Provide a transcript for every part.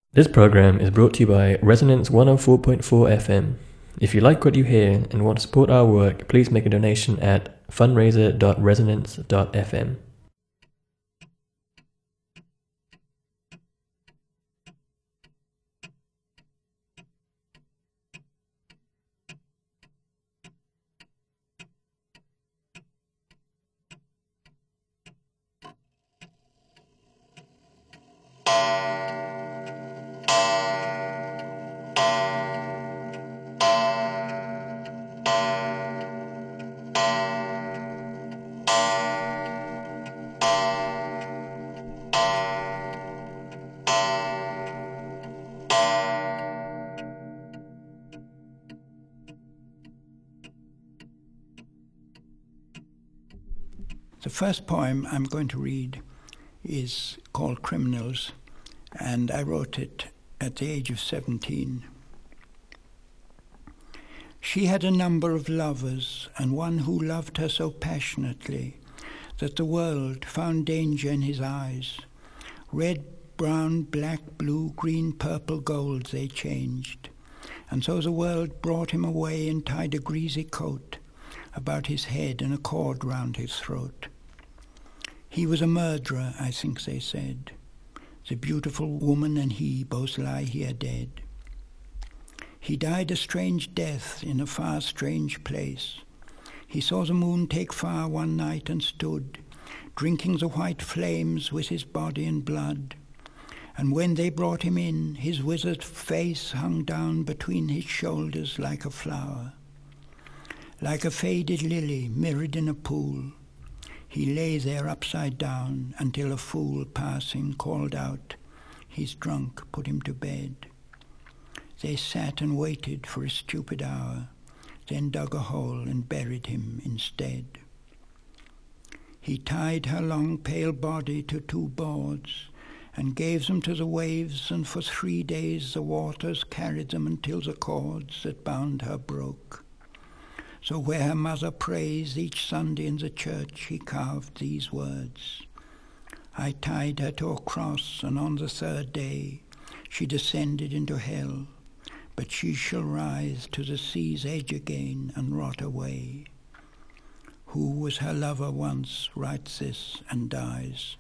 This program is brought to you by Resonance 104.4 FM. If you like what you hear and want to support our work, please make a donation at fundraiser.resonance.fm. The first poem I'm going to read is called Criminals, and I wrote it at the age of 17. She had a number of lovers, and one who loved her so passionately that the world found danger in his eyes. Red, brown, black, blue, green, purple, gold they changed. And so the world brought him away and tied a greasy coat about his head and a cord round his throat. He was a murderer, I think they said. The beautiful woman and he both lie here dead. He died a strange death in a far strange place. He saw the moon take fire one night and stood, drinking the white flames with his body and blood. And when they brought him in, his withered face hung down between his shoulders like a flower. Like a faded lily mirrored in a pool, he lay there upside down until a fool passing called out, "He's drunk, put him to bed." They sat and waited for a stupid hour, then dug a hole and buried him instead. He tied her long pale body to 2 boards and gave them to the waves, and for 3 days the waters carried them until the cords that bound her broke. So where her mother prays each Sunday in the church, he carved these words. I tied her to a cross, and on the 3rd day she descended into hell, but she shall rise to the sea's edge again and rot away. Who was her lover once writes this and dies.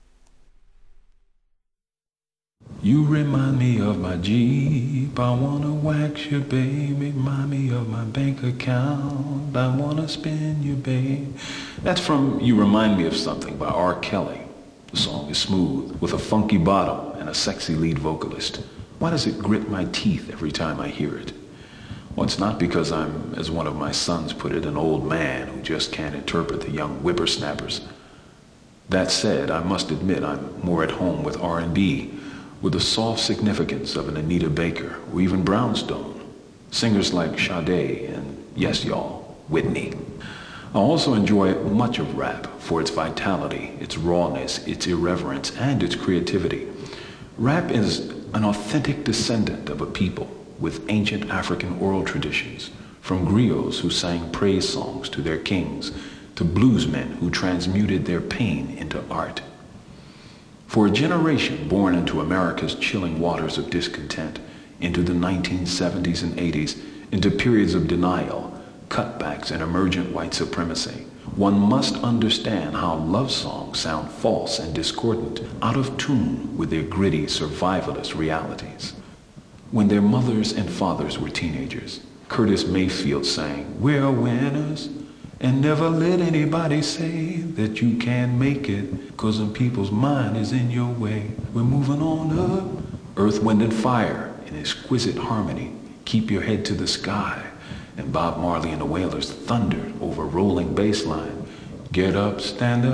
You remind me of my Jeep, I wanna wax you, babe. Remind me of my bank account, I wanna spin you, babe. That's from You Remind Me of Something by R. Kelly. The song is smooth, with a funky bottom and a sexy lead vocalist. Why does it grit my teeth every time I hear it? Well, it's not because I'm, as one of my sons put it, an old man who just can't interpret the young whippersnappers. That said, I must admit I'm more at home with R&B, with the soft significance of an Anita Baker or even Brownstone, singers like Sade and, yes y'all, Whitney. I also enjoy much of rap for its vitality, its rawness, its irreverence, and its creativity. Rap is an authentic descendant of a people with ancient African oral traditions, from griots who sang praise songs to their kings, to bluesmen who transmuted their pain into art. For a generation born into America's chilling waters of discontent, into the 1970s and 80s, into periods of denial, cutbacks, and emergent white supremacy, one must understand how love songs sound false and discordant, out of tune with their gritty survivalist realities. When their mothers and fathers were teenagers, Curtis Mayfield sang, "We're winners, and never let anybody say that you can't make it, 'cause some people's mind is in your way. We're moving on up." Earth, Wind and Fire in exquisite harmony, "Keep Your Head to the Sky," and Bob Marley and the Wailers thundered over rolling bass line, "Get up, stand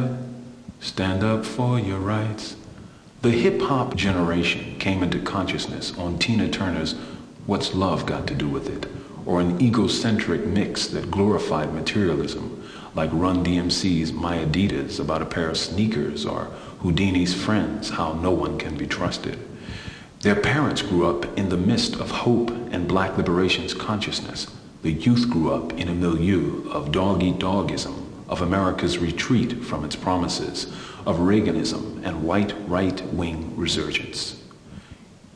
up for your rights." The hip-hop generation came into consciousness on Tina Turner's "What's Love Got to Do With It?" or an egocentric mix that glorified materialism, like Run DMC's "My Adidas" about a pair of sneakers, or Houdini's "Friends, How No One Can Be Trusted." Their parents grew up in the midst of hope and black liberation's consciousness. The youth grew up in a milieu of dog-eat-dogism, of America's retreat from its promises, of Reaganism and white right-wing resurgence.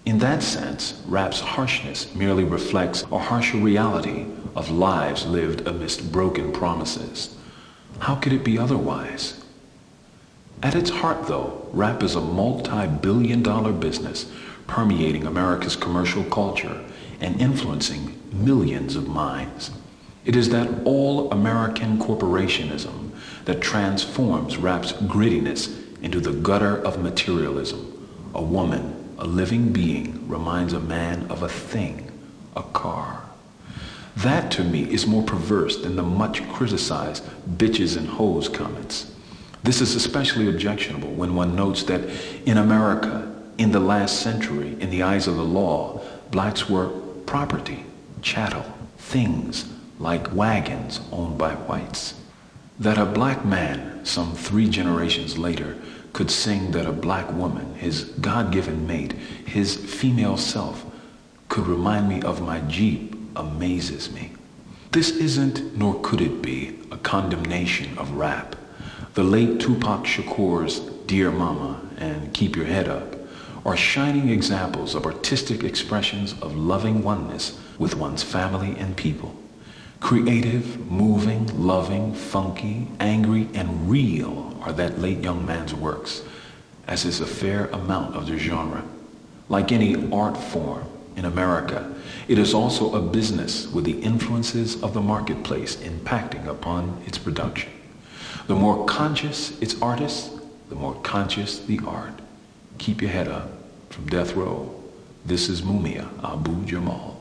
In that sense, rap's harshness merely reflects a harsher reality of lives lived amidst broken promises. How could it be otherwise? At its heart, though, rap is a multi-billion-dollar business permeating America's commercial culture and influencing millions of minds. It is that all-American corporationism that transforms rap's grittiness into the gutter of materialism. A woman, a living being, reminds a man of a thing, a car. That, to me, is more perverse than the much criticized bitches and hoes comments. This is especially objectionable when one notes that in America, in the last century, in the eyes of the law, blacks were property, chattel, things like wagons owned by whites. That a black man, some 3 generations later, could sing that a black woman, his God-given mate, his female self, could remind me of my Jeep amazes me. This isn't, nor could it be, a condemnation of rap. The late Tupac Shakur's Dear Mama and Keep Your Head Up are shining examples of artistic expressions of loving oneness with one's family and people. Creative, moving, loving, funky, angry, and real are that late young man's works, as is a fair amount of the genre. Like any art form in America, it is also a business with the influences of the marketplace impacting upon its production. The more conscious its artists, the more conscious the art. Keep your head up. From Death Row, this is Mumia Abu Jamal.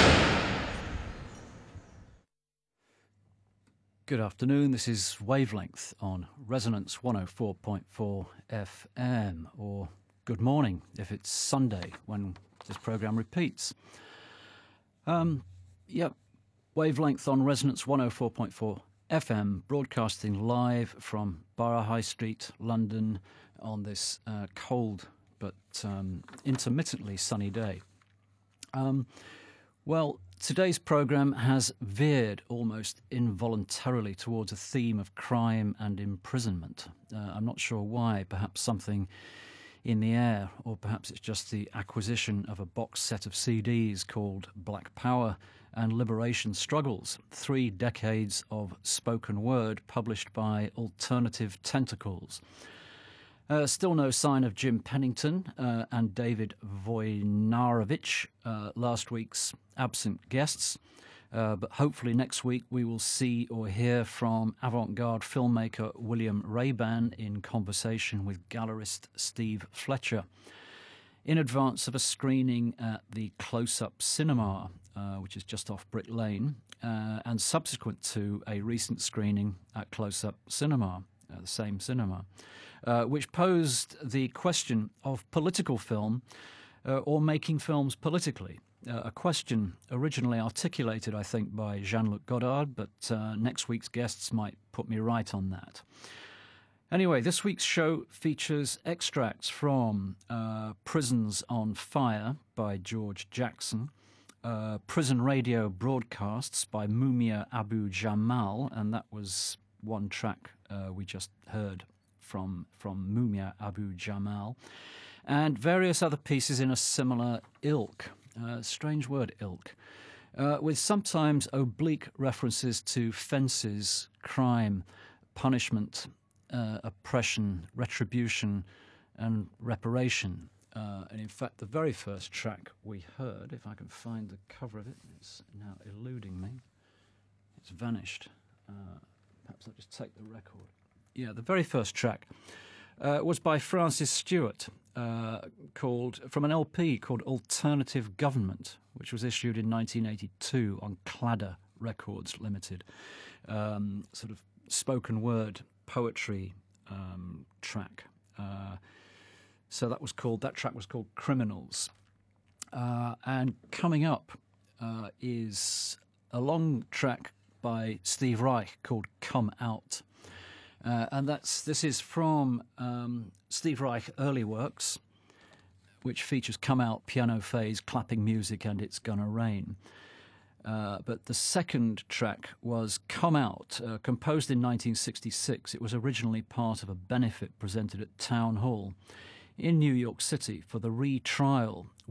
Good afternoon, this is Wavelength on Resonance 104.4 FM, or good morning if it's Sunday when this programme repeats. Wavelength on Resonance 104.4 FM, broadcasting live from Borough High Street, London, on this cold but intermittently sunny day. Today's programme has veered almost involuntarily towards a theme of crime and imprisonment. I'm not sure why, perhaps something in the air, or perhaps it's just the acquisition of a box set of CDs called Black Power and Liberation Struggles, 3 decades of spoken word published by Alternative Tentacles. Still no sign of Jim Pennington and David Wojnarowicz, last week's absent guests, but hopefully next week we will see or hear from avant-garde filmmaker William Rayban in conversation with gallerist Steve Fletcher, in advance of a screening at the Close-Up Cinema, which is just off Brick Lane, and subsequent to a recent screening at Close-Up Cinema, the same cinema, which posed the question of political film or making films politically. A question originally articulated, I think, by Jean-Luc Godard, but next week's guests might put me right on that. Anyway, this week's show features extracts from Prisons on Fire by George Jackson, prison radio broadcasts by Mumia Abu Jamal, and that was one track we just heard from Mumia Abu Jamal, and various other pieces in a similar ilk. Strange word, ilk, with sometimes oblique references to fences, crime, punishment, oppression, retribution, and reparation. And in fact, the very first track we heard, if I can find the cover of it, it's now eluding me. It's vanished. Perhaps I'll just take the record. Yeah, the very first track was by Francis Stewart, from an LP called Alternative Government, which was issued in 1982 on Cladder Records Limited. Sort of spoken word poetry track. So that track was called Criminals. And coming up is a long track by Steve Reich called Come Out. And this is from Steve Reich early works, which features Come Out, piano phase, clapping music, and It's Gonna Rain. But the second track was Come Out, composed in 1966. It was originally part of a benefit presented at Town Hall in New York City for the retrial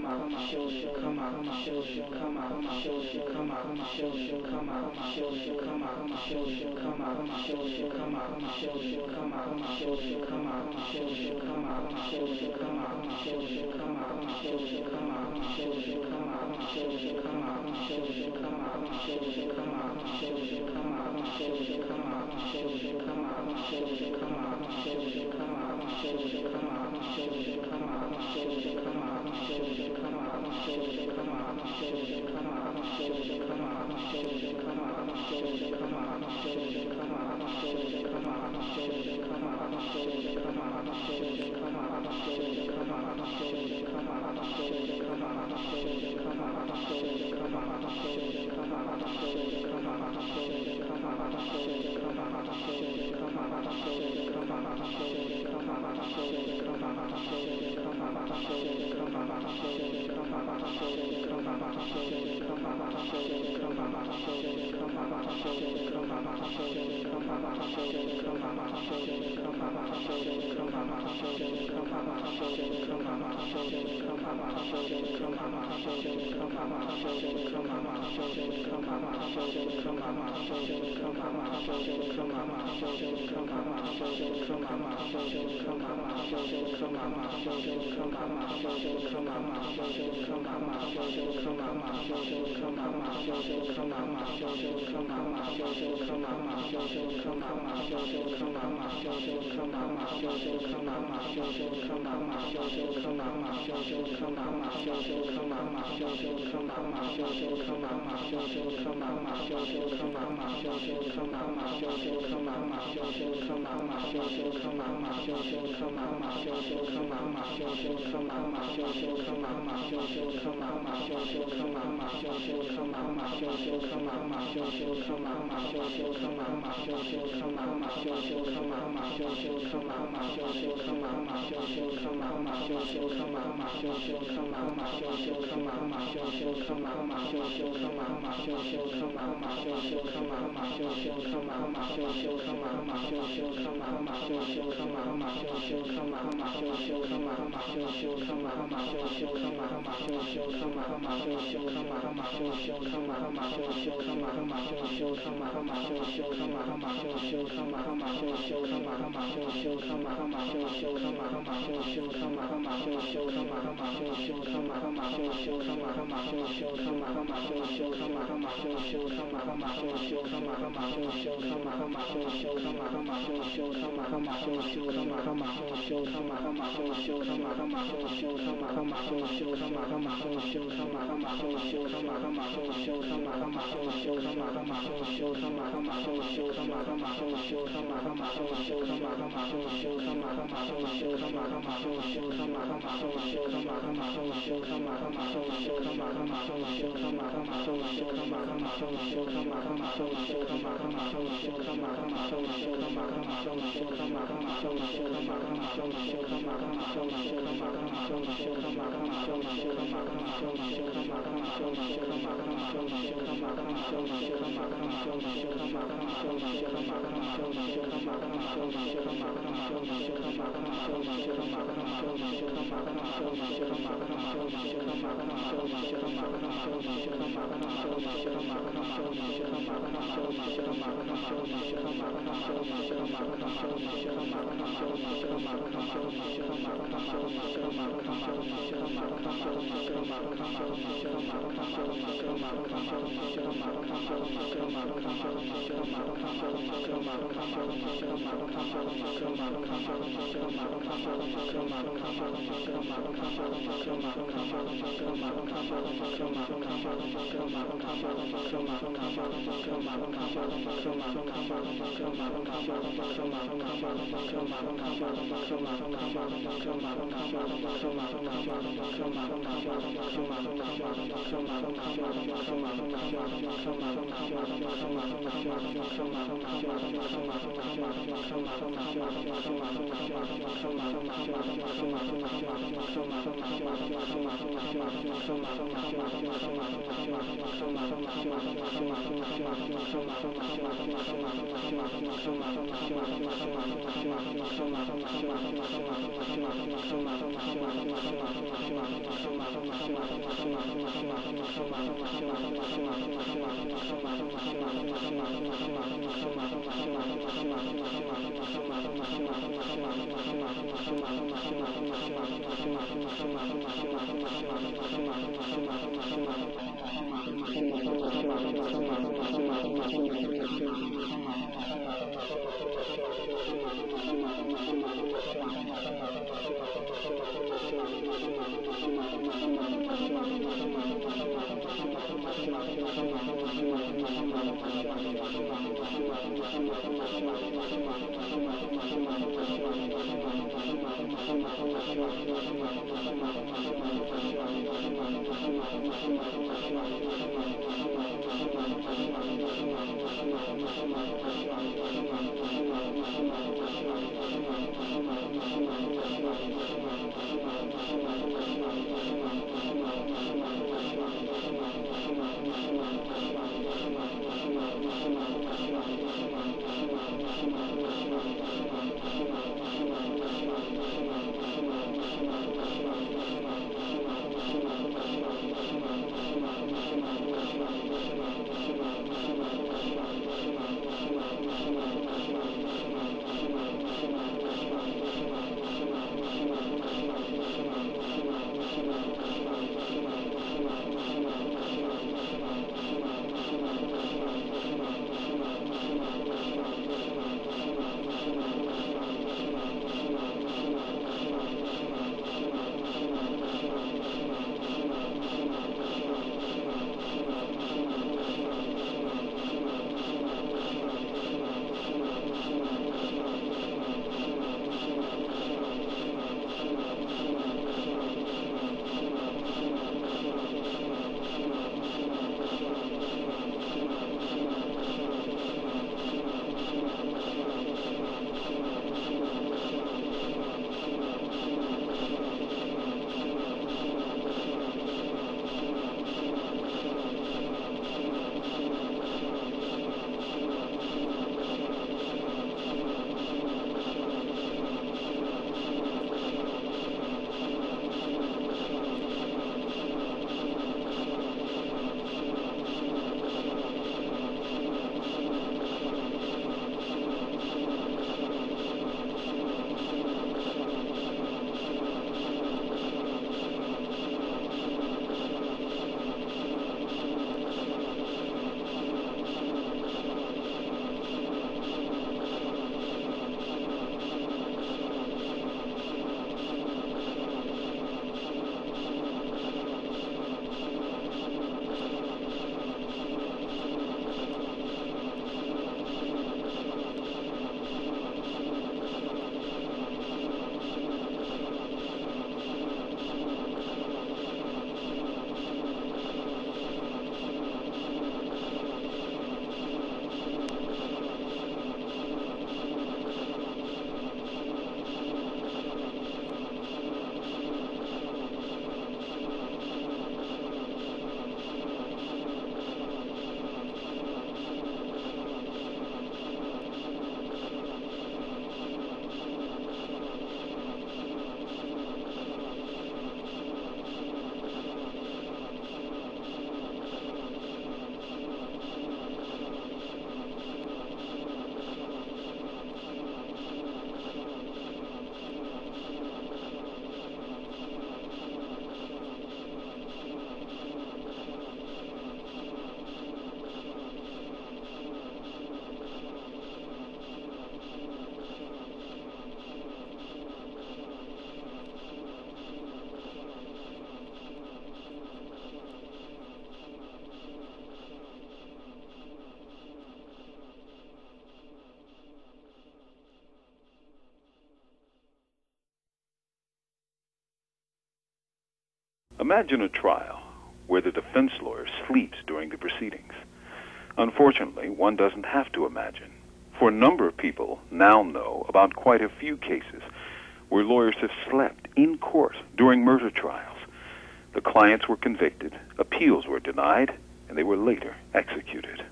Imagine a trial where the defense lawyer sleeps during the proceedings. Unfortunately, one doesn't have to imagine, for a number of people now know about quite a few cases where lawyers have slept in court during murder trials. The clients were convicted, appeals were denied, and they were later executed.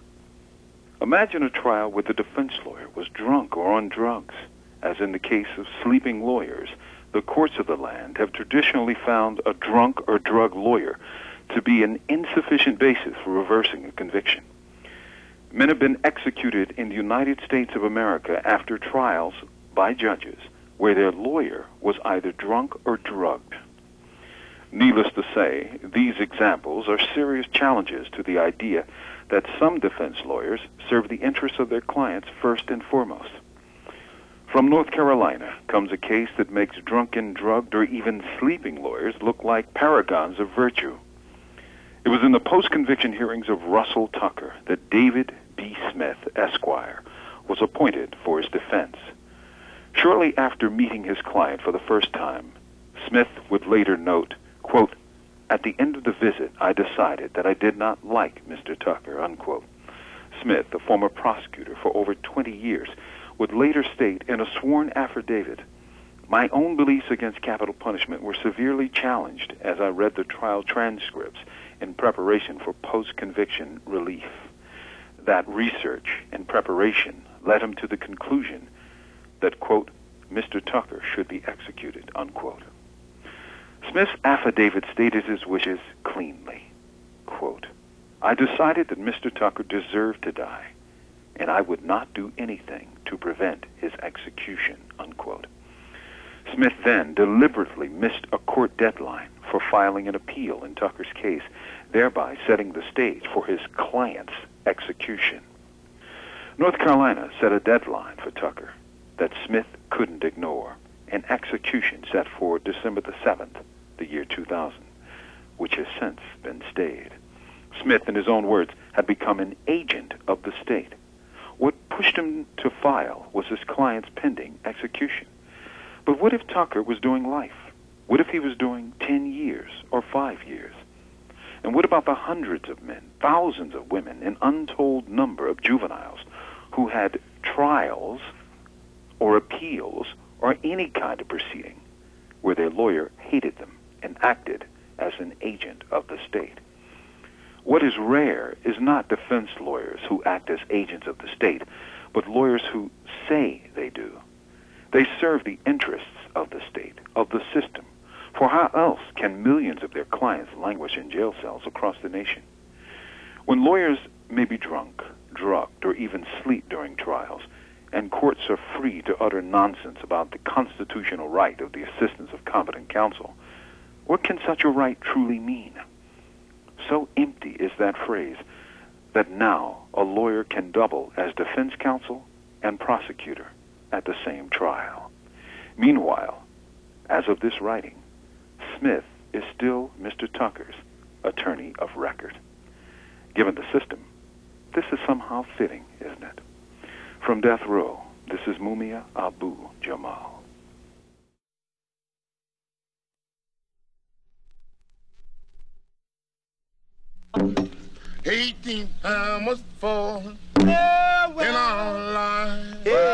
Imagine a trial where the defense lawyer was drunk or on drugs. As in the case of sleeping lawyers, the courts of the land have traditionally found a drunk or drug lawyer to be an insufficient basis for reversing a conviction. Men have been executed in the United States of America after trials by judges where their lawyer was either drunk or drugged. Needless to say, these examples are serious challenges to the idea that some defense lawyers serve the interests of their clients first and foremost. From North Carolina comes a case that makes drunken, drugged, or even sleeping lawyers look like paragons of virtue. It was in the post-conviction hearings of Russell Tucker that David B. Smith, Esquire, was appointed for his defense. Shortly after meeting his client for the first time, Smith would later note, quote, "At the end of the visit, I decided that I did not like Mr. Tucker," unquote. Smith, a former prosecutor for over 20 years, would later state in a sworn affidavit, "My own beliefs against capital punishment were severely challenged as I read the trial transcripts in preparation for post-conviction relief. That research and preparation led him to the conclusion that, quote, Mr. Tucker should be executed," unquote. Smith's affidavit stated his wishes cleanly. Quote, "I decided that Mr. Tucker deserved to die, and I would not do anything to prevent his execution," unquote. Smith then deliberately missed a court deadline for filing an appeal in Tucker's case, thereby setting the stage for his client's execution. North Carolina set a deadline for Tucker that Smith couldn't ignore, an execution set for December the 7th, the year 2000, which has since been stayed. Smith, in his own words, had become an agent of the state. What pushed him to file was his client's pending execution. But what if Tucker was doing life? What if he was doing 10 years or 5 years? And what about the hundreds of men, thousands of women, an untold number of juveniles who had trials or appeals or any kind of proceeding where their lawyer hated them and acted as an agent of the state? What is rare is not defense lawyers who act as agents of the state, but lawyers who say they do. They serve the interests of the state, of the system. For how else can millions of their clients languish in jail cells across the nation? When lawyers may be drunk, drugged, or even sleep during trials, and courts are free to utter nonsense about the constitutional right of the assistance of competent counsel, what can such a right truly mean? So empty is that phrase that now a lawyer can double as defense counsel and prosecutor at the same trial. Meanwhile, as of this writing, Smith is still Mr. Tucker's attorney of record. Given the system, this is somehow fitting, isn't it? From Death Row, this is Mumia Abu Jamal. $18 hammers falling in our line.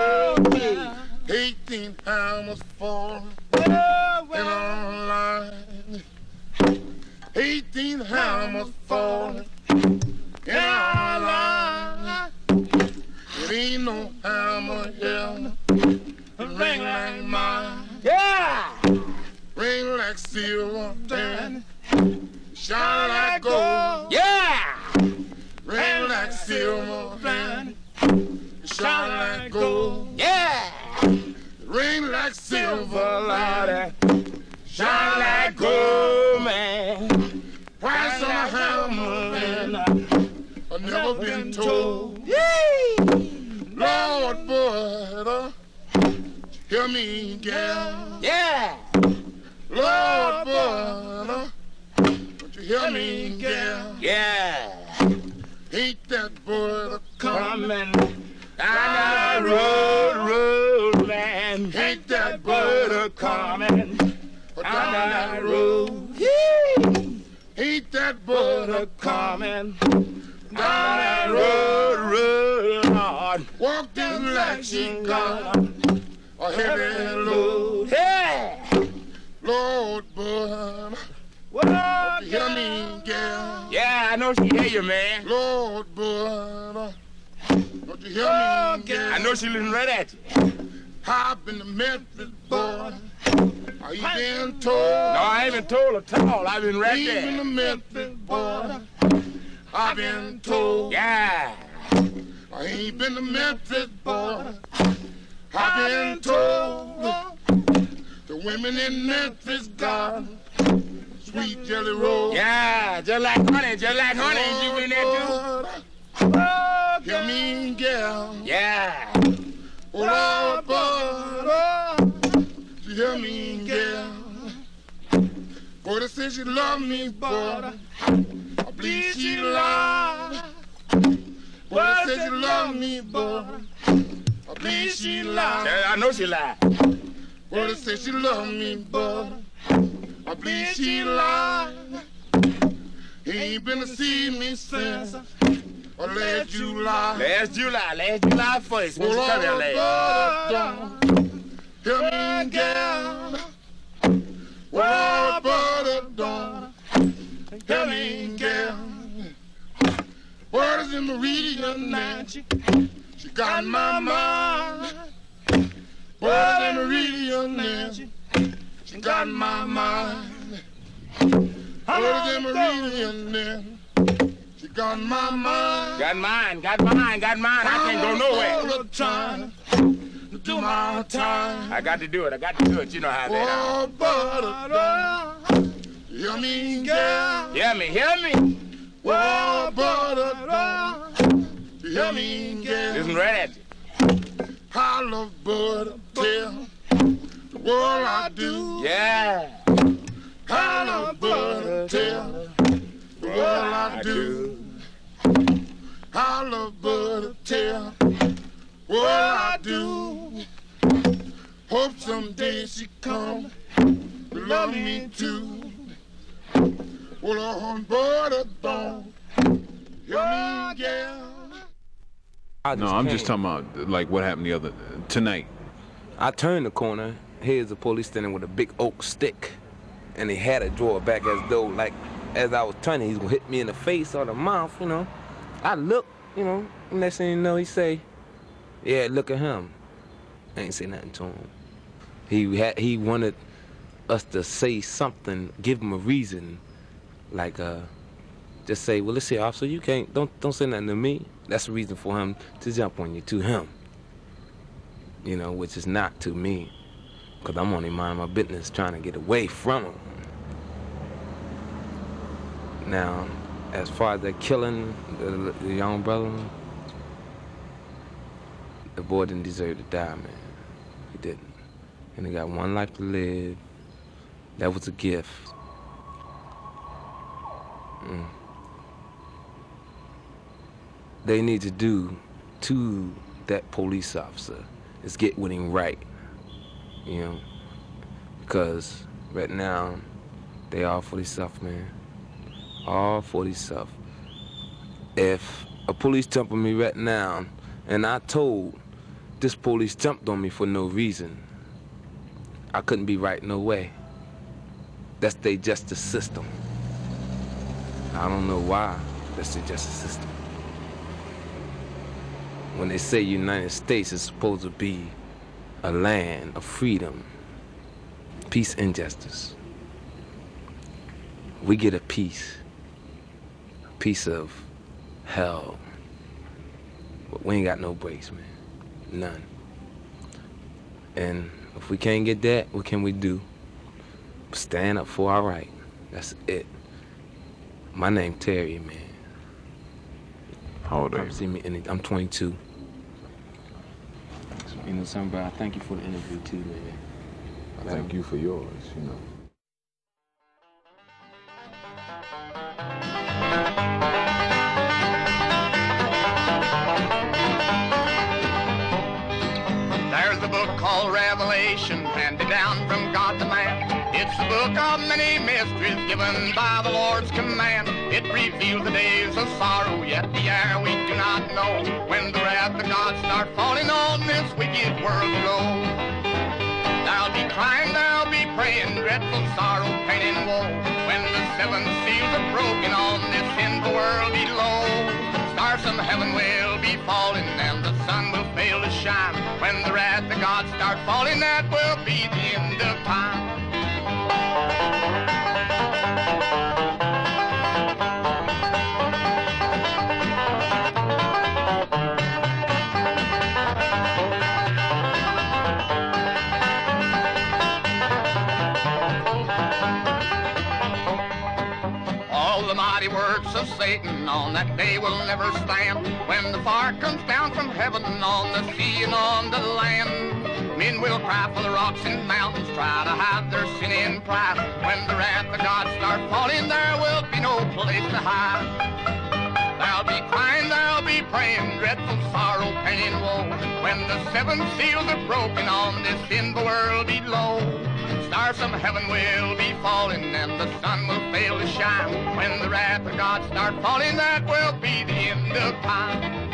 18 hammers falling in our line. 18 hammers falling in our line. It ain't no hammer here ring like mine. Yeah, ring like silver and shine like gold. Yeah, ring like silver and shine like gold. Yeah, ring like silver, Lord, shine like gold, man. Price on a hammer, I've never been told. Lord, boy, hear me, girl. Yeah, Lord, boy, don't you hear me, girl? Yeah, ain't that boy coming down the road, man? Ain't that boy coming down that road? Ain't that boy coming down that road, Lord? Walking like she got a heavy load. Hey, Lord, boy, don't you hear me, girl? Yeah, I know she hear you, man. Lord, boy, don't you hear me, girl? I know she looking right at you. I've been to Memphis, boy. Are you been told? No, I ain't been told at all. I've been right there. Even the Memphis border. I've been told. Yeah. I ain't been to Memphis border. I've been told. The women in Memphis got sweet jelly roll. Yeah, just like honey, just like honey. You been there too? Oh, hear me, girl. Yeah. Oh, Lord, butter. You hear me, girl. Boy, they say she love me, but I believe she lied. Boy, they say she love me, but I believe she lied. Yeah, I know she lied. Boy, they say she love me, but I believe she lied. He ain't been to see me since last July. Last July 1st. When you come here last. Hear me, girl. Well, butter, don't hear me, girl. Word is in Meridian now. She got my mind. Word in Meridian now. She got my mind. Word in Meridian now. She got my mind. Got mine. I can't go nowhere. All the time. Do my time. I got to do it. You know how that is. Butter, hear me, girl. Hear me. Oh, butter, hear me, girl. Listen right at you. I love butter, tell the world I do. Yeah. I love butter, tell the world I do. I love butter, tell what I do. Hope someday she come to love me too. Well, on board a don't hear me, girl. No, I'm just talking about like what happened tonight. I turned the corner. Here's the police standing with a big oak stick, and he had it draw back as though, like, as I was turning, he's gonna hit me in the face or the mouth, you know. I look, you know. Next thing you know, he say, "Yeah, look at him." I ain't say nothing to him. He wanted us to say something, give him a reason, like just say, "Well, listen, officer, you can't, don't say nothing to me." That's the reason for him to jump on you, to him. You know, which is not to me, because I'm only minding my business, trying to get away from him. Now, as far as that killing the young brother, the boy didn't deserve to die, man. He didn't. And he got one life to live. That was a gift. They need to do to that police officer is get with him right, you know, because right now they all for themselves, man. All for themselves. If a police jump on me right now and I told this police jumped on me for no reason, I couldn't be right no way. That's their justice system. I don't know why that's their justice system. When they say United States is supposed to be a land of freedom, peace and justice, we get a piece of hell. But we ain't got no breaks, man. None. And if we can't get that, what can we do? Stand up for our right. That's it. My name Terry, man. How old are you? See me I'm 22. You know something, bro? I thank you for the interview too, man. I thank you for yours, you know. There's a book called Revelation, handed down from God to man. It's a book of many mysteries given by the Lord's command. It reveals the days of sorrow, yet the hour we do not know, when the wrath of God start falling on this wicked world below. There'll be crying, there'll be praying, dreadful sorrow, pain and woe, when the seven seals are broken on this sinful world below. Stars from heaven will be falling, and the sun will fail to shine. When the wrath of God start falling, that will be the end of time. All the mighty works of Satan on that day will never stand. When the fire comes down from heaven on the sea and on the land, men will cry for the rocks and mountains, try to hide their sin and pride. When the wrath of God starts falling, there will be no place to hide. There'll be crying, there'll be praying, dreadful sorrow, pain, and woe. When the seven seals are broken on this sinful world below, stars from heaven will be falling and the sun will fail to shine. When the wrath of God starts falling, that will be the end of time.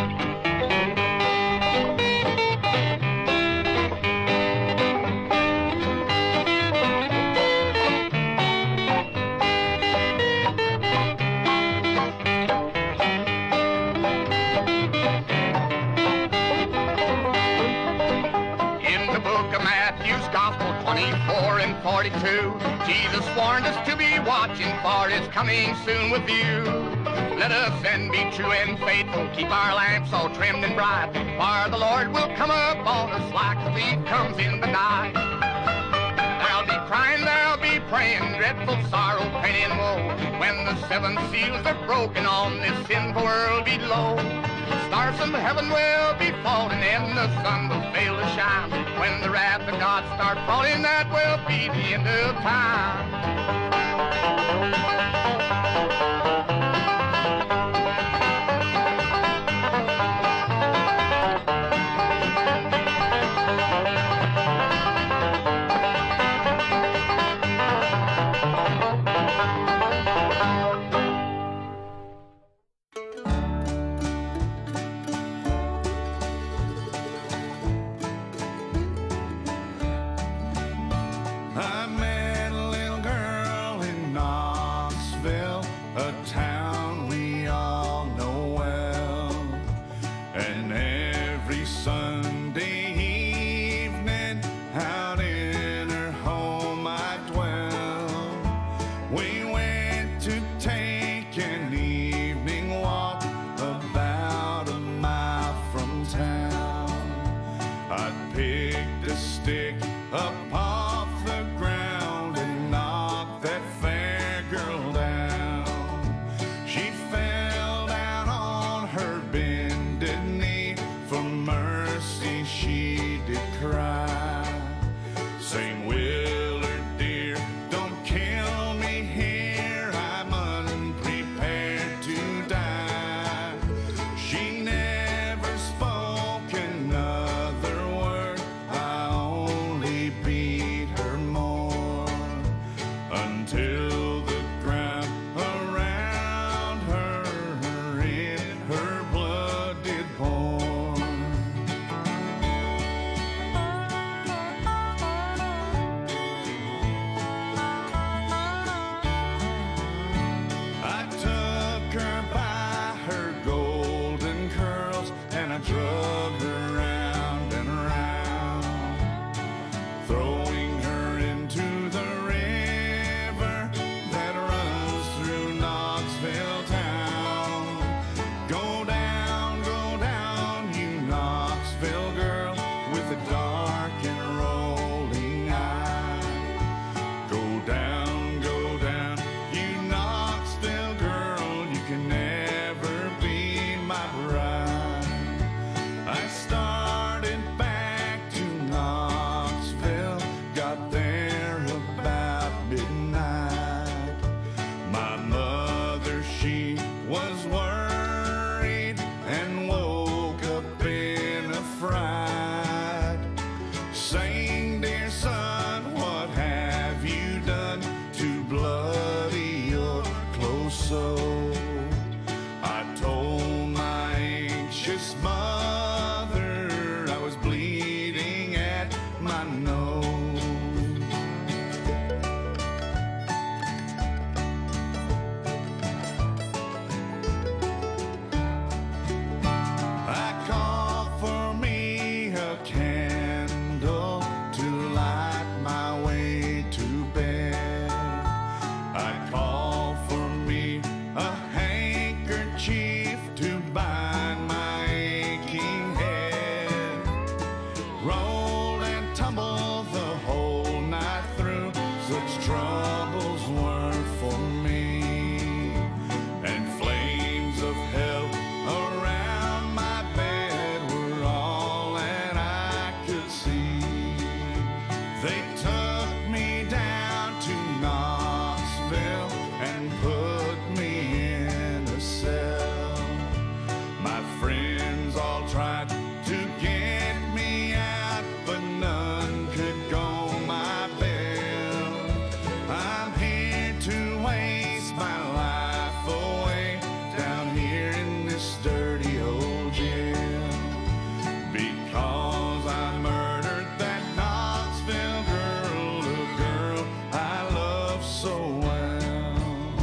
Gospel 24 and 42, Jesus warned us to be watching, for His coming soon with you. Let us then be true and faithful, keep our lamps all trimmed and bright, for the Lord will come upon us like a thief comes in the night. There'll be crying, there'll be praying, dreadful sorrow, pain, and woe, when the seven seals are broken on this sinful world below. Stars from heaven will be falling and the sun will fail to shine. When the wrath of God starts falling, that will be the end of time. Be waste my life away down here in this dirty old jail, because I murdered that Knoxville girl, the girl I love so well.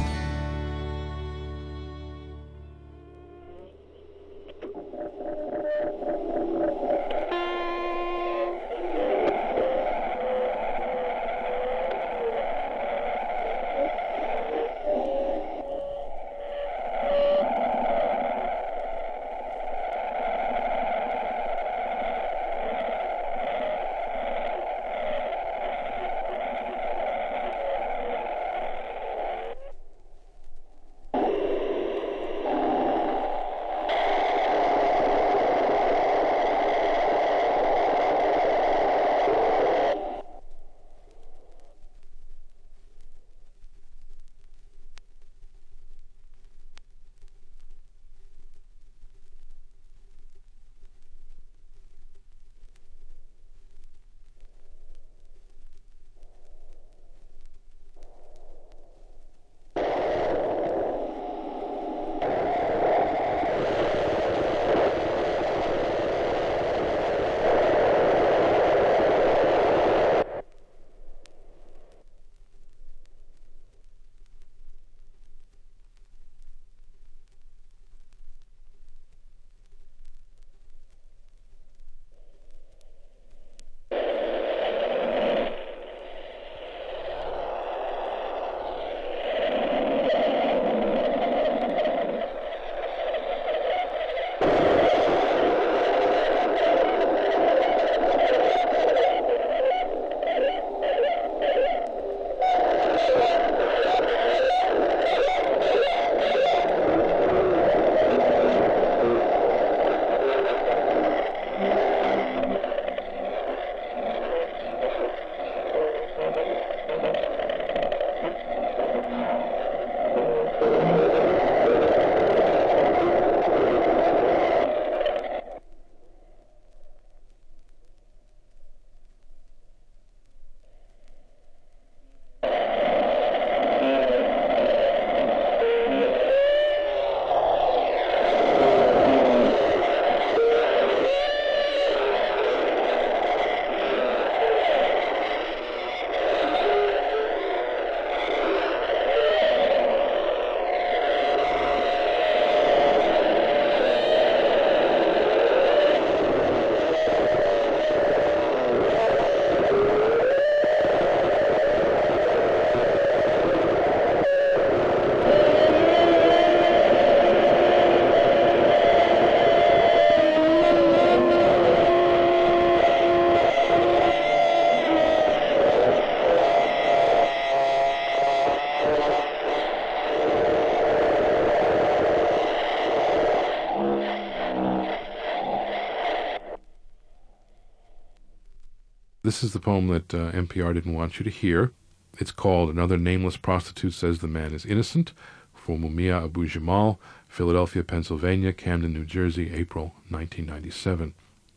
This is the poem that NPR didn't want you to hear. It's called Another Nameless Prostitute Says the Man is Innocent, for Mumia Abu-Jamal, Philadelphia, Pennsylvania, Camden, New Jersey, April 1997.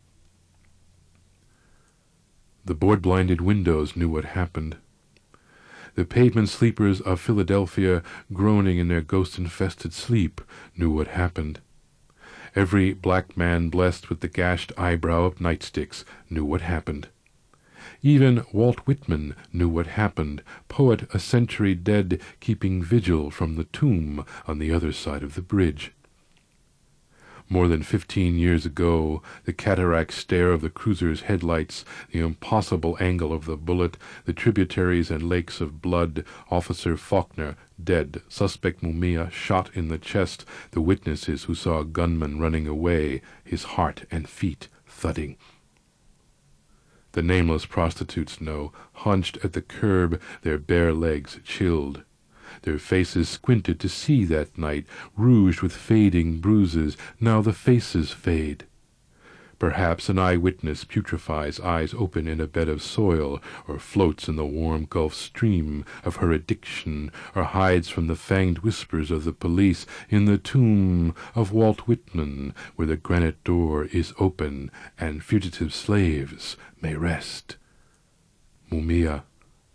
The board-blinded windows knew what happened. The pavement sleepers of Philadelphia, groaning in their ghost-infested sleep, knew what happened. Every black man blessed with the gashed eyebrow of nightsticks knew what happened. Even Walt Whitman knew what happened, poet a century dead, keeping vigil from the tomb on the other side of the bridge. More than 15 years ago, the cataract stare of the cruiser's headlights, the impossible angle of the bullet, the tributaries and lakes of blood, Officer Faulkner dead, suspect Mumia shot in the chest, the witnesses who saw a gunman running away, his heart and feet thudding. The nameless prostitutes know, hunched at the curb, their bare legs chilled. Their faces squinted to see that night, rouged with fading bruises. Now the faces fade. Perhaps an eyewitness putrefies, eyes open in a bed of soil, or floats in the warm Gulf Stream of her addiction, or hides from the fanged whispers of the police in the tomb of Walt Whitman, where the granite door is open and fugitive slaves may rest. Mumia.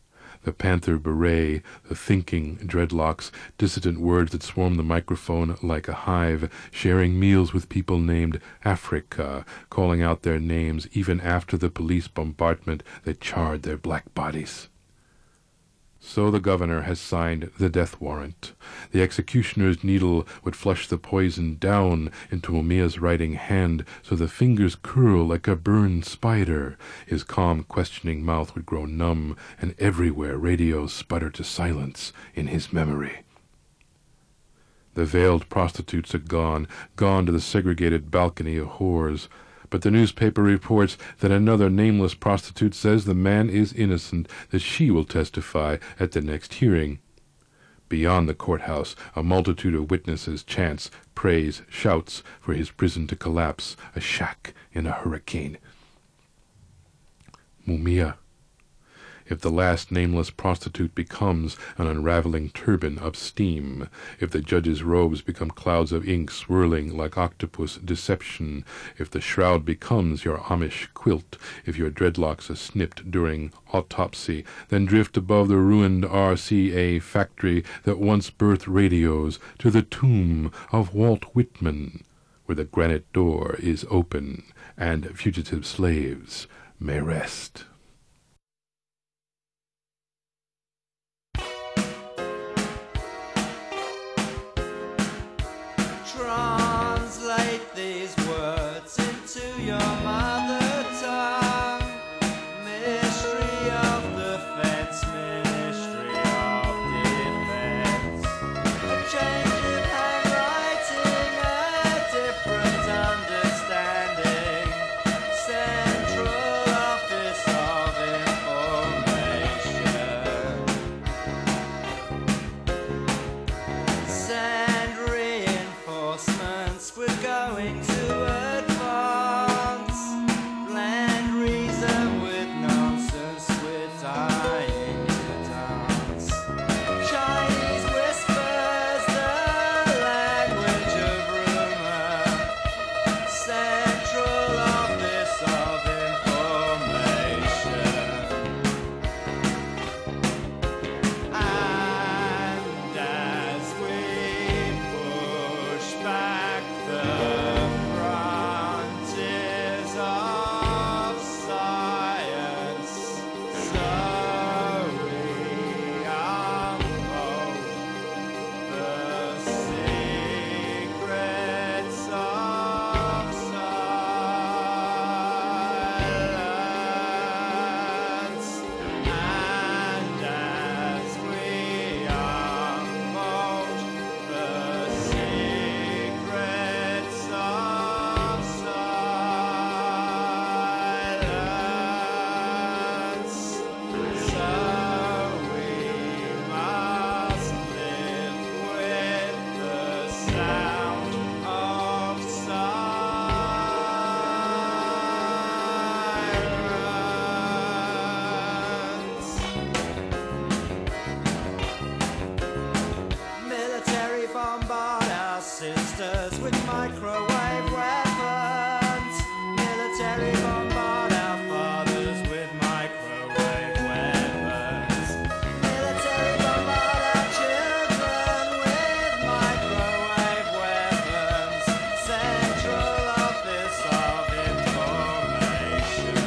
the panther beret, the thinking dreadlocks, dissident words that swarm the microphone like a hive, sharing meals with people named Africa, calling out their names even after the police bombardment that charred their black bodies. So the governor has signed the death warrant. The executioner's needle would flush the poison down into Mummia's writing hand so the fingers curl like a burned spider. His calm, questioning mouth would grow numb, and everywhere radios sputter to silence in his memory. The veiled prostitutes are gone to the segregated balcony of whores. But the newspaper reports that another nameless prostitute says the man is innocent, that she will testify at the next hearing. Beyond the courthouse, a multitude of witnesses chants, prays, shouts for his prison to collapse, a shack in a hurricane. Mumia. If the last nameless prostitute becomes an unraveling turban of steam, if the judge's robes become clouds of ink swirling like octopus deception, if the shroud becomes your Amish quilt, if your dreadlocks are snipped during autopsy, then drift above the ruined RCA factory that once birthed radios to the tomb of Walt Whitman, where the granite door is open and fugitive slaves may rest. Translate these words into your mother tongue. Ministry of Defense, Ministry of Defense. A change in handwriting, a different understanding. Central Office of Information. Send reinforcements, we're going to advance. Blend reason with nonsense, we're dying to dance. Chinese whispers, the language of rumor. Central Office of Information. And as we push back the frontiers of science, so we unfold the secrets of silence. And as we unfold the secrets of silence, so we must live with the sound of silence. Military bombard our sisters with microwave weapons. Military bombard our fathers with microwave weapons. Military bombard our children with microwave weapons. Central Office of Information.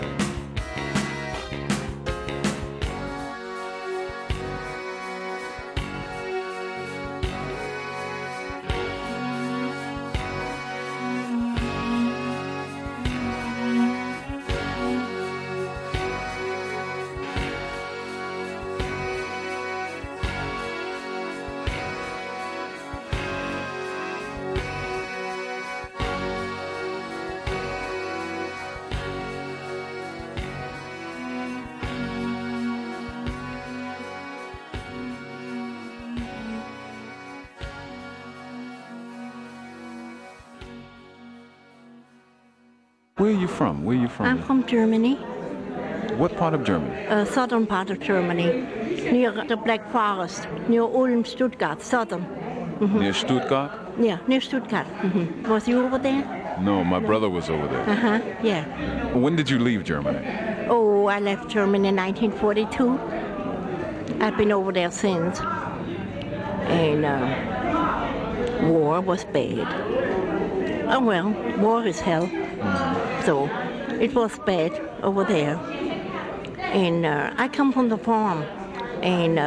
Where are you from? Where are you from? I'm from Germany, What part of Germany? southern part of Germany, near the Black Forest, near Ulm, Stuttgart, southern. Near Stuttgart? Yeah, near Stuttgart. Was you over there? No, my brother was over there. Yeah. When did you leave Germany? Oh, I left Germany in 1942. I've been over there since, and war was bad. Oh well, war is hell. So it was bad over there. And I come from the farm, and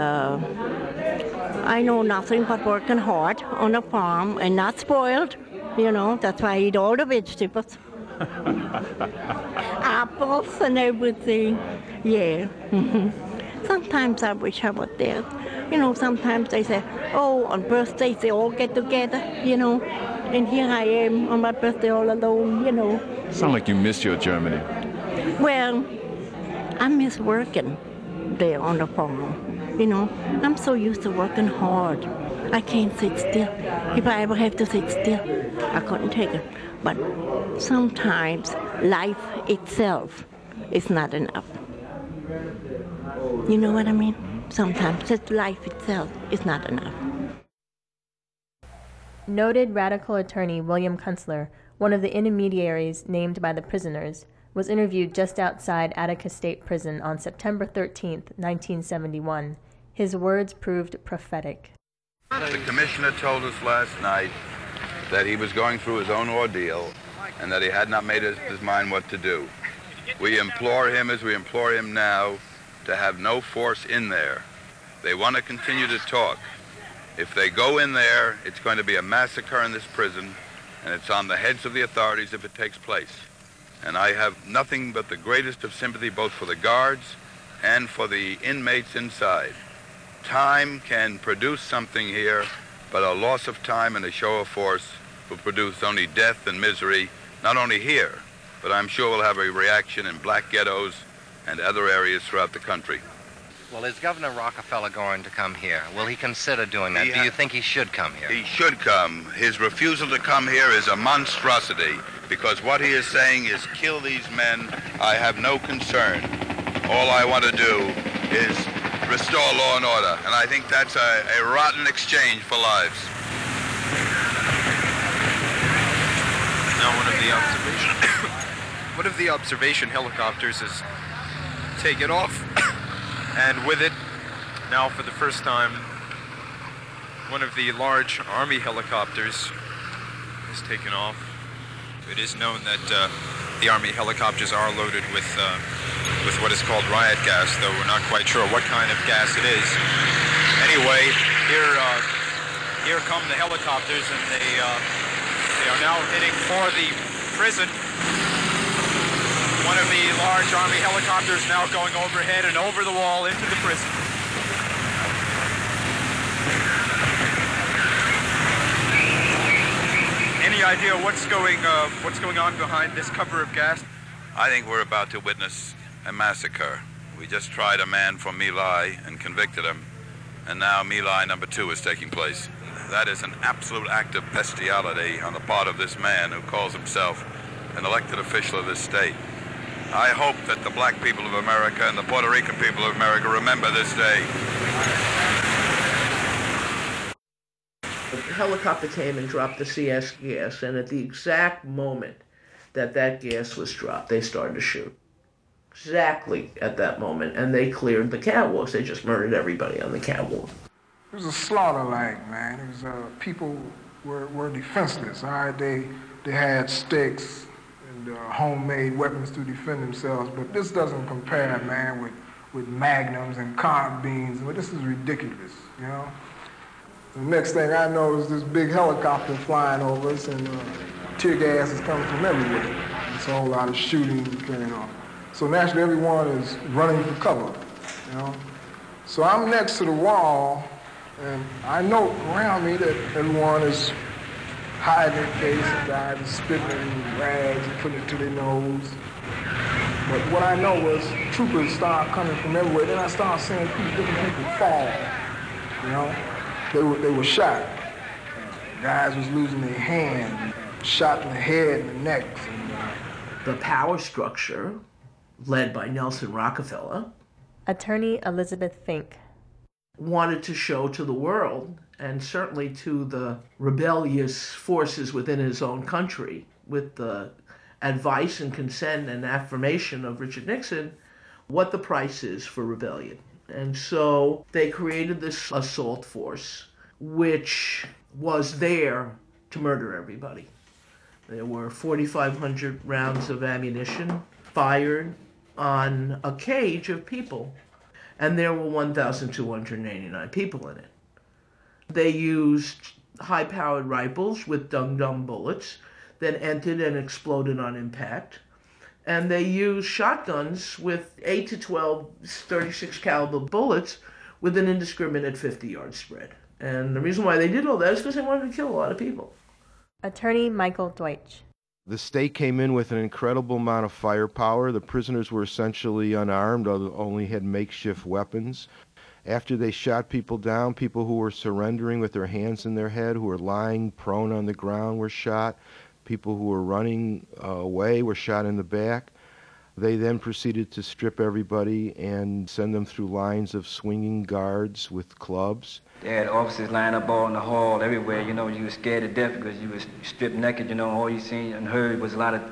I know nothing but working hard on the farm and not spoiled. You know, that's why I eat all the vegetables. Apples and everything. Yeah. Sometimes I wish I was there. You know, sometimes they say, oh, on birthdays they all get together, you know. And here I am on my birthday all alone, you know. Sound like you missed your Germany. Well, I miss working there on the farm. You know, I'm so used to working hard. I can't sit still. If I ever have to sit still, I couldn't take it. But sometimes life itself is not enough. You know what I mean? Sometimes just life itself is not enough. Noted radical attorney William Kunstler, one of the intermediaries named by the prisoners, was interviewed just outside Attica State Prison on September 13, 1971. His words proved prophetic. The commissioner told us last night that he was going through his own ordeal and that he had not made up his mind what to do. We implore him, as we implore him now, to have no force in there. They want to continue to talk. If they go in there, it's going to be a massacre in this prison, and it's on the heads of the authorities if it takes place. And I have nothing but the greatest of sympathy both for the guards and for the inmates inside. Time can produce something here, but a loss of time and a show of force will produce only death and misery, not only here, but I'm sure we'll have a reaction in black ghettos and other areas throughout the country. Well, is Governor Rockefeller going to come here? Will he consider doing that? Do you think he should come here? He should come. His refusal to come here is a monstrosity, because what he is saying is kill these men. I have no concern. All I want to do is restore law and order, and I think that's a rotten exchange for lives. Now one of the observation helicopters is taken off, and with it, now for the first time, one of the large Army helicopters is taken off. It is known that the Army helicopters are loaded with what is called riot gas, though we're not quite sure what kind of gas it is. Anyway, here come the helicopters, and they are now heading for the prison. One of the large Army helicopters now going overhead and over the wall into the prison. Any idea what's going on behind this cover of gas? I think we're about to witness a massacre. We just tried a man from My Lai and convicted him, and now My Lai number 2 is taking place. That is an absolute act of bestiality on the part of this man who calls himself an elected official of this state. I hope that the black people of America and the Puerto Rican people of America remember this day. The helicopter came and dropped the CS gas, and at the exact moment that gas was dropped, they started to shoot. Exactly at that moment, and they cleared the catwalks. They just murdered everybody on the catwalk. It was a slaughter lag, man. It was people were defenseless. All right, they had sticks and homemade weapons to defend themselves, but this doesn't compare, man, with magnums and carbines. But this is ridiculous, you know. The next thing I know is this big helicopter flying over us, and tear gas is coming from everywhere. It's a whole lot of shooting carrying on. So naturally, everyone is running for cover, you know. So I'm next to the wall, and I note around me that everyone is hiding their face, and guys are spitting in rags and putting it to their nose. But what I know was troopers start coming from everywhere. Then I start seeing different people fall, you know. They were shot. Guys was losing their hand, shot in the head and the neck. The power structure, led by Nelson Rockefeller, attorney Elizabeth Fink, wanted to show to the world, and certainly to the rebellious forces within his own country, with the advice and consent and affirmation of Richard Nixon, what the price is for rebellion. And so they created this assault force, which was there to murder everybody. There were 4,500 rounds of ammunition fired on a cage of people, and there were 1,289 people in it. They used high-powered rifles with dum-dum bullets that entered and exploded on impact, and they used shotguns with 8 to 12 .36 caliber bullets with an indiscriminate 50-yard spread. And the reason why they did all that is because they wanted to kill a lot of people. Attorney Michael Deutsch. The state came in with an incredible amount of firepower. The prisoners were essentially unarmed, only had makeshift weapons. After they shot people down, people who were surrendering with their hands in their head, who were lying prone on the ground, were shot. People who were running away were shot in the back. They then proceeded to strip everybody and send them through lines of swinging guards with clubs. They had officers lined up all in the hall, everywhere. You know, you were scared to death because you was stripped naked. You know, all you seen and heard was a lot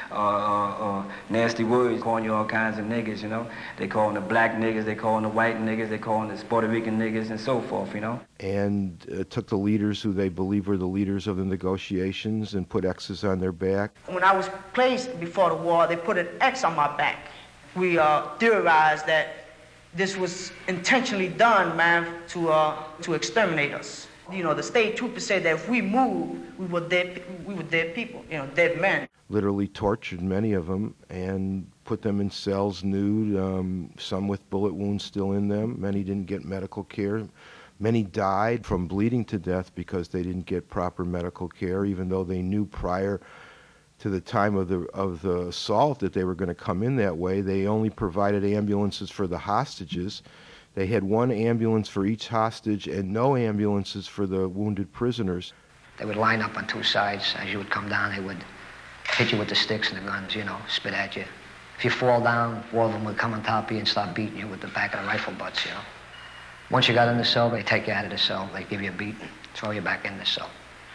of nasty words, calling you all kinds of niggas, you know. They calling the black niggas, they calling the white niggas, they calling the Puerto Rican niggas, and so forth, you know. And took the leaders who they believe were the leaders of the negotiations and put X's on their back. When I was placed before the war, they put an X on my back. We theorized that this was intentionally done, man, to exterminate us. You know, the state trooper said that if we moved, we were dead people, you know, dead men. Literally tortured many of them and put them in cells nude, some with bullet wounds still in them. Many didn't get medical care. Many died from bleeding to death because they didn't get proper medical care, even though they knew prior to the time of the assault that they were going to come in that way. They only provided ambulances for the hostages. They had one ambulance for each hostage and no ambulances for the wounded prisoners. They would line up on two sides. As you would come down, they would hit you with the sticks and the guns, you know, spit at you. If you fall down, four of them would come on top of you and start beating you with the back of the rifle butts, you know. Once you got in the cell, they take you out of the cell. They give you a beat, throw you back in the cell.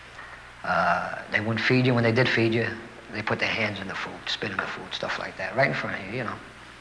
They wouldn't feed you. When they did feed you, they put their hands in the food, spit in the food, stuff like that, right in front of you, you know.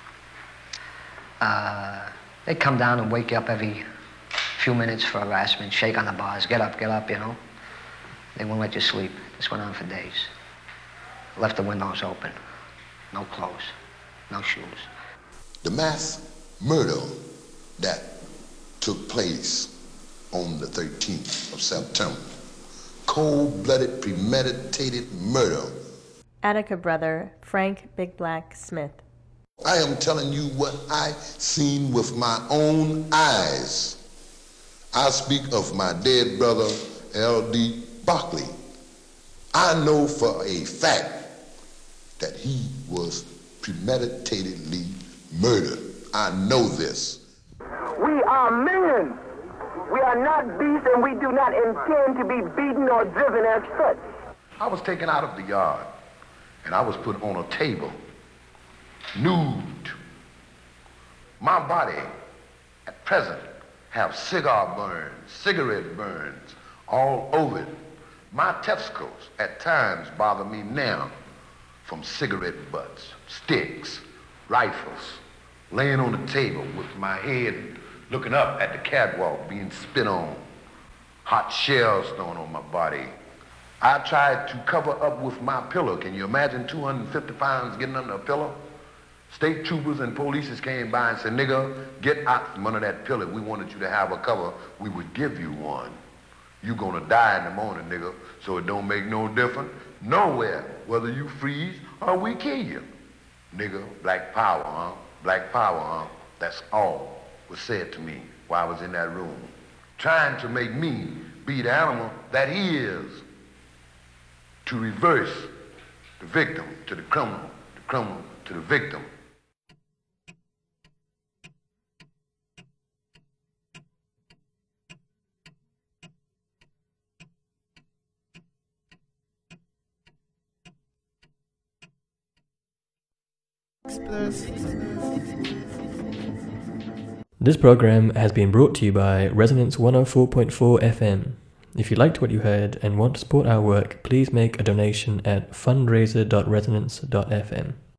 They'd come down and wake you up every few minutes for harassment, shake on the bars, get up, you know. They wouldn't let you sleep. This went on for days. Left the windows open. No clothes, no shoes. The mass murder that took place on the 13th of September, cold-blooded, premeditated murder. Attica brother Frank Big Black Smith. I am telling you what I seen with my own eyes. I speak of my dead brother, L.D. Buckley. I know for a fact that he was premeditatedly murdered. I know this. We are men. We are not beasts, and we do not intend to be beaten or driven as such. I was taken out of the yard, and I was put on a table, nude. My body, at present, have cigar burns, cigarette burns all over it. My testicles, at times, bother me now from cigarette butts, sticks, rifles, laying on the table with my head looking up at the catwalk, being spit on, hot shells thrown on my body. I tried to cover up with my pillow. Can you imagine 250 pounds getting under a pillow? State troopers and police came by and said, nigga, get out from under that pillow. We wanted you to have a cover. We would give you one. You're gonna die in the morning, nigga, so it don't make no difference. Nowhere, whether you freeze or we kill you. Nigga, black power, huh? Black power, huh? That's all was said to me while I was in that room. Trying to make me be the animal that he is. To reverse the victim to the criminal to the victim. This program has been brought to you by Resonance 104.4 FM. If you liked what you heard and want to support our work, please make a donation at fundraiser.resonance.fm.